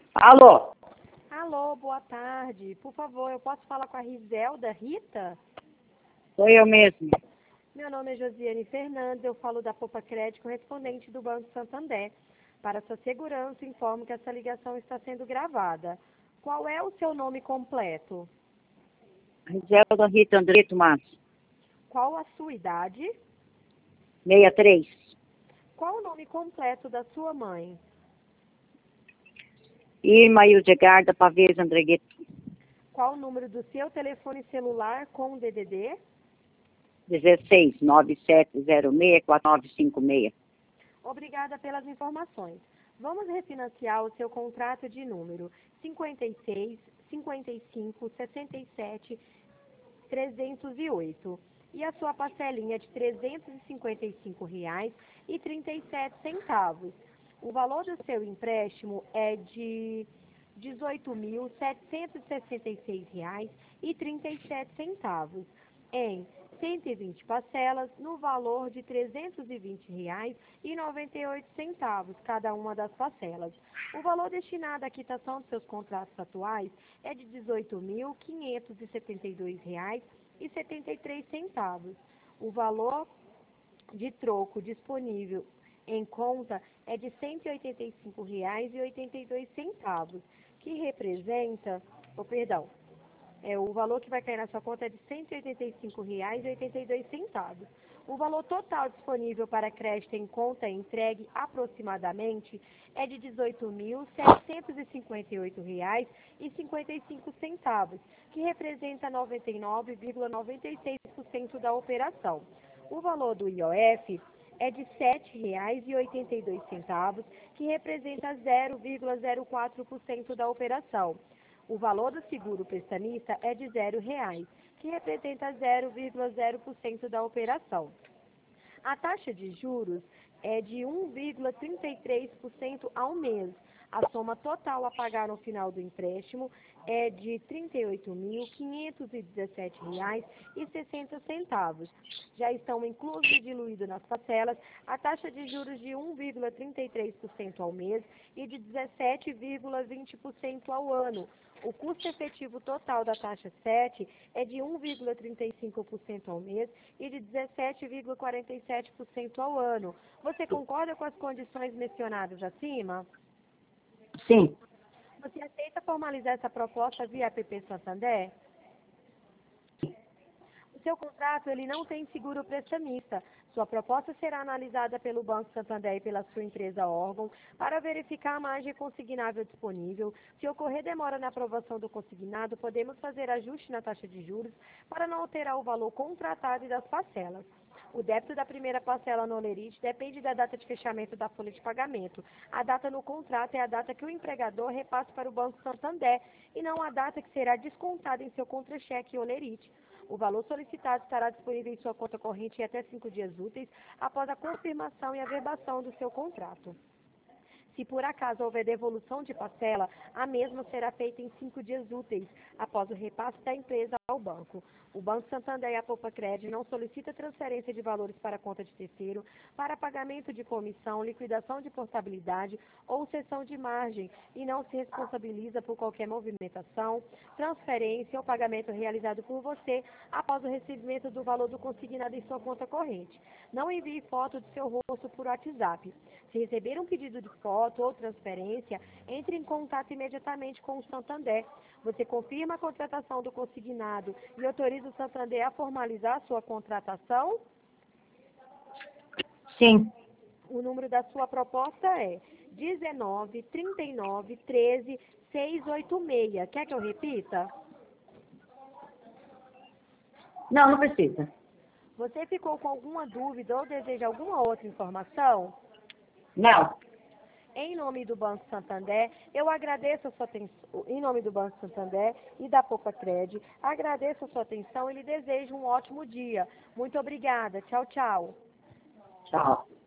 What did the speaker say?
Alô? Alô, boa tarde. Por favor, eu posso falar com a Riselda Rita? Sou eu mesmo. Meu nome é Josiane Fernandes, eu falo da Poupa Crédito, correspondente do Banco Santander. Para sua segurança, informo que essa ligação está sendo gravada. Qual é o seu nome completo? Riselda Rita Andreto Matos. Qual a sua idade? 63. Qual o nome completo da sua mãe? Irma Hildegarda Pavês Andregueto. Qual o número do seu telefone celular com DDD? 16 9706 4956. Obrigada pelas informações. Vamos refinanciar o seu contrato de número 56 55 67 308 e a sua parcelinha de R$ 355,37. O valor do seu empréstimo é de R$ 18.766,37 em 120 parcelas no valor de R$ 320,98 cada uma das parcelas. O valor destinado à quitação dos seus contratos atuais é de R$ 18.572,73. O valor de troco disponível em conta é de R$ 185,82, que representa, o valor que vai cair na sua conta é de R$ 185,82. O valor total disponível para crédito em conta entregue aproximadamente é de R$ 18.758,55, que representa 99,96% da operação. O valor do IOF é de R$ 7,82, que representa 0,04% da operação. O valor do seguro prestamista é de R$ 0,00, que representa 0,0% da operação. A taxa de juros é de 1,33% ao mês. A soma total a pagar no final do empréstimo é de R$ 38.517,60. Já estão inclusos e diluídos nas parcelas a taxa de juros de 1,33% ao mês e de 17,20% ao ano. O custo efetivo total da taxa 7 é de 1,35% ao mês e de 17,47% ao ano. Você concorda com as condições mencionadas acima? Sim. Você aceita formalizar essa proposta via app Santander? O seu contrato ele não tem seguro prestamista. Sua proposta será analisada pelo Banco Santander e pela sua empresa órgão para verificar a margem consignável disponível. Se ocorrer demora na aprovação do consignado, podemos fazer ajuste na taxa de juros para não alterar o valor contratado e das parcelas. O débito da primeira parcela no Olerite depende da data de fechamento da folha de pagamento. A data no contrato é a data que o empregador repassa para o Banco Santander e não a data que será descontada em seu contra-cheque Olerite. O valor solicitado estará disponível em sua conta corrente em até 5 dias úteis após a confirmação e averbação do seu contrato. Se por acaso houver devolução de parcela, a mesma será feita em 5 dias úteis, após o repasse da empresa ao banco. O Banco Santander e a Poupa Crédito não solicita transferência de valores para a conta de terceiro, para pagamento de comissão, liquidação de portabilidade ou cessão de margem e não se responsabiliza por qualquer movimentação, transferência ou pagamento realizado por você após o recebimento do valor do consignado em sua conta corrente. Não envie foto do seu rosto por WhatsApp. Se receber um pedido de foto ou transferência, entre em contato imediatamente com o Santander. Você confirma a contratação do consignado e autoriza o Santander a formalizar a sua contratação? Sim. O número da sua proposta é 19 39 13 686. Quer que eu repita? Não precisa. Você ficou com alguma dúvida ou deseja alguma outra informação? Não. Em nome do Banco Santander, eu agradeço a sua atenção, em nome do Banco Santander e da Poupa Crédito, agradeço a sua atenção e lhe desejo um ótimo dia. Muito obrigada. Tchau, tchau. Tchau.